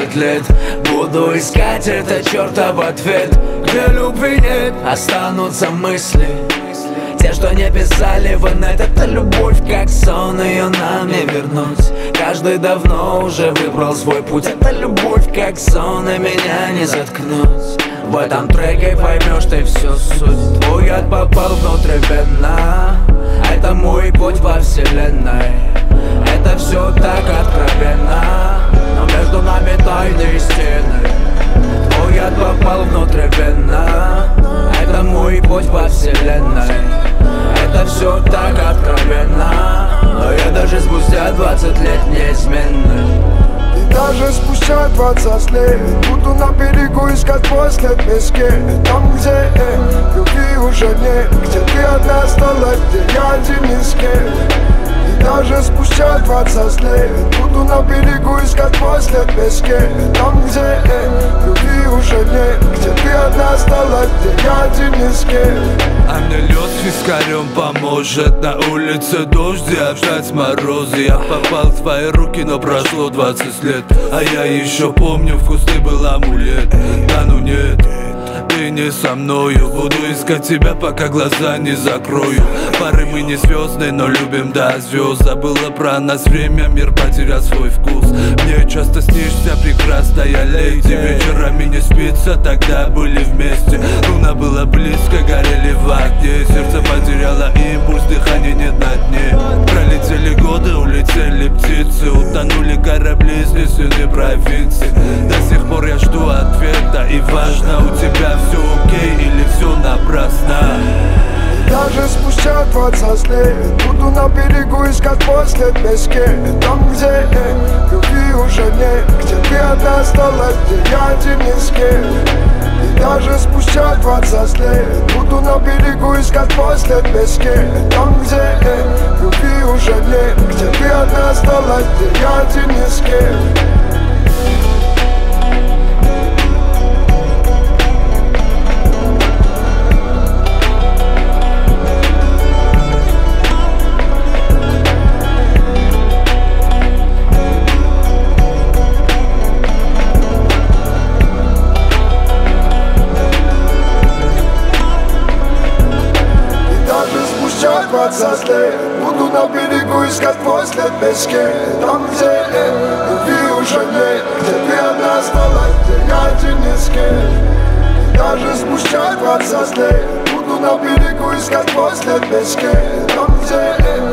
20 лет буду искать этот чертов ответ. Где любви нет, останутся мысли, те, что не писали в инет. Это любовь как сон, ее нам не вернуть. Каждый давно уже выбрал свой путь. Это любовь как сон, и меня не заткнуть. В этом треке поймешь ты всю суть. Твой яд попал внутривенно. Это мой путь во вселенной. Это все так откровенно, но между нами тайные стены. Твой яд попал внутривенно. Это мой путь во вселенной. Это все так откровенно, но я даже спустя 20 лет неизменный. И даже спустя 20 лет буду на берегу искать твой след в песке. Там, где любви уже нет, где ты одна осталась, где я один из кем. И даже спустя 20 лет буду на берегу искать твой след в песке. Там, где любви уже нет, где ты одна осталась, где я один из кем. А мне лед с вискарем поможет. На улице дождь и обжать морозы. Я попал в твои руки, но прошло 20 лет. А я еще помню, вкусный был амулет. Да ну нет, ты не со мною. Буду искать тебя, пока глаза не закрою. Пары мы не звездные, но любим до звезд. Забыла про нас время, мир потерял свой вкус. Мне часто снишься прекрасная леди. Вечерами не спится, тогда были вместе. Луна была близко, горели в огне. Сердце потеряло импульс, дыхания нет на дне. Пролетели годы, улетели птицы. Утонули корабли, снесены провинции. До сих пор я жду ответа. И важно, у тебя все окей или все напрасно. Даже спустя 20 лет буду на берегу искать твой след в песке. Там, где любви уже нет, где ты одна осталась, где я один из кем. И даже спустя 20 лет буду на берегу искать твой след в песке. Там, где любви уже нет, где ты одна осталась, где я один из кем. Спустя 20 лет буду на берегу искать твой след в песке. Там, где любви уже нет, где ты одна осталась, где я один из кем. И даже спустя 20 лет буду на берегу искать твой след в песке. Там, где